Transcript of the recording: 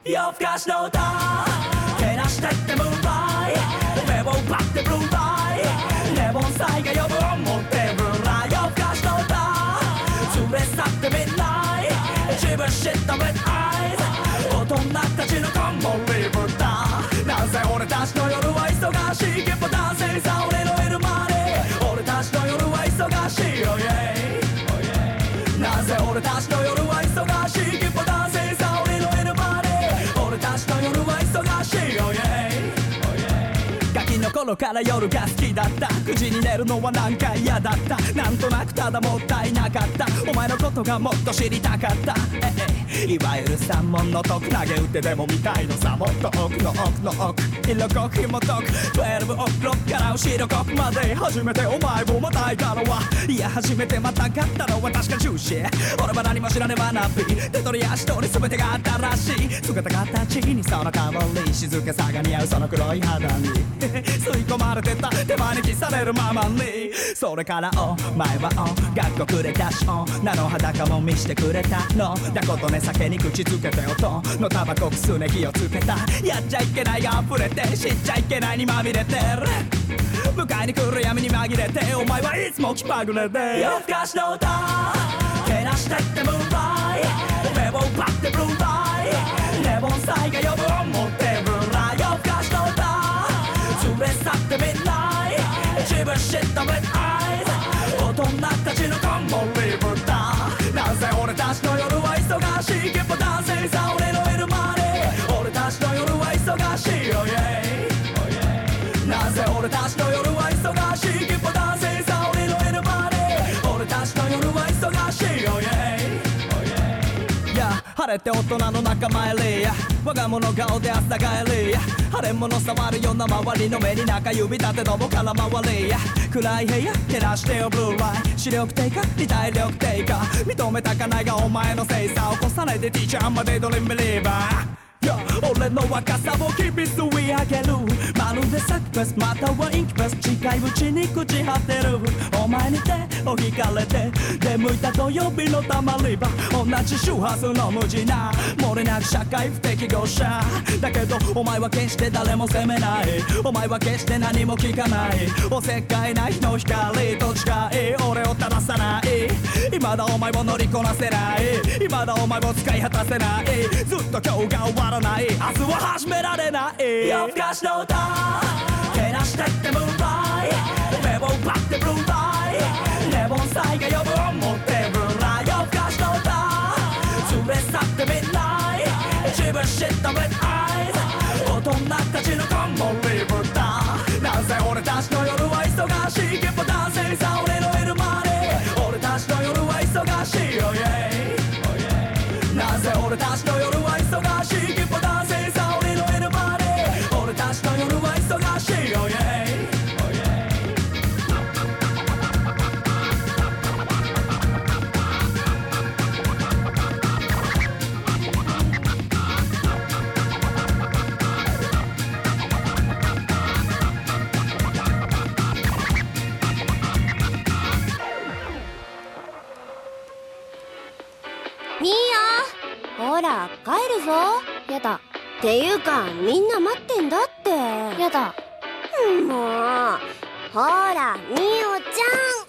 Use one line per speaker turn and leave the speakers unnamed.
夜更かしの歌照らしてってムーンライト目を奪ってブルーライトレモンサイが呼ぶ思ってブラ夜更かしの歌連れ去ってミッドナイト自分知ったレッドアイズ大人たちのコンボリブだなぜ俺たちの夜は忙しい結構男性さ俺のいるまで俺たちの夜は忙しい、oh yeah、なぜ俺たちの夜は忙しい結構男性さ俺のいるまで俺たちの夜は忙しい、oh yeah、ガキの頃から夜が好きだった9時に寝るのはなんか嫌だったなんとなくただもったいなかったお前のことがもっと知りたかったいわゆる三文の徳投げ打ってでも見たいのさもっと奥の奥の奥色濃く紐解く12オクロックから後ろ国まで初めてお前をまたいたのはいや初めてまたがったのは確かジューシー俺は何も知らねばなび手取り足取り全てが新しい姿形にその香り静けさが似合うその黒い肌に吸い込まれてた手招きされるままにそれからお前は学校くれたし女の裸も見してくれたのだことね酒に口つけて音のタバコくすね火をつけたやっちゃいけないが溢れて知っちゃいけないにまみれてる迎えに来る闇に紛れてお前はいつも気まぐれで夜更かしの歌照らしてってムーンライト目を奪ってブルーライトレモンサイが呼ぶ思ってブラ夜更かしの歌連れ去ってミッドナイト自分知ったレッドアイズ大人たちのコンボリブだなぜ俺たちの夜は忙しい結構男性さ俺のいるまで俺たちの夜は忙しい、oh yeah、なぜ俺たちの夜は忙しい結構男性さ俺のいるまで俺たちの夜は忙しい、oh yeah、晴れて大人の仲間入りや我が物顔で朝帰りや腫れ物触るような周りの目に中指立てどもから回りや暗い部屋照らしてよブルーライト視力低下理体力低下認めたかないがお前のせいさ起こさないでティーチャーまでドリームリーバー俺の若さを日々吸い上げるまるでサクフェスまたはインクフェス近いうちに朽ち果てるお前に手を引かれて出向いた土曜日のたまり場同じ周波数の無地な漏れなく社会不適合者だけどお前は決して誰も責めないお前は決して何も聞かないおせっかいな日の光と近い俺を正さない未だお前を乗りこなせない未だお前を使い果たせないずっと今日が終わらない明日は始められない夜更かしの歌照らしてってムーンライト目を奪ってブルーライトレモンサイが呼ぶ思ってブラ夜更かしの歌連れ去ってミッドナイト自分知ったレッドアイズ大人たちのコンボリブだなぜ俺たちの夜は忙しい結構男性さ俺のいるまで俺たちの夜は忙しい、oh yeah、なぜ俺たちの夜は忙しい結構男性さ俺のいるまで俺たちの夜は忙しい、oh yeah、
ミーヤほら帰るぞ。
やだ。
っていうかみんな待ってんだって。
やだ。
もうほらミオちゃん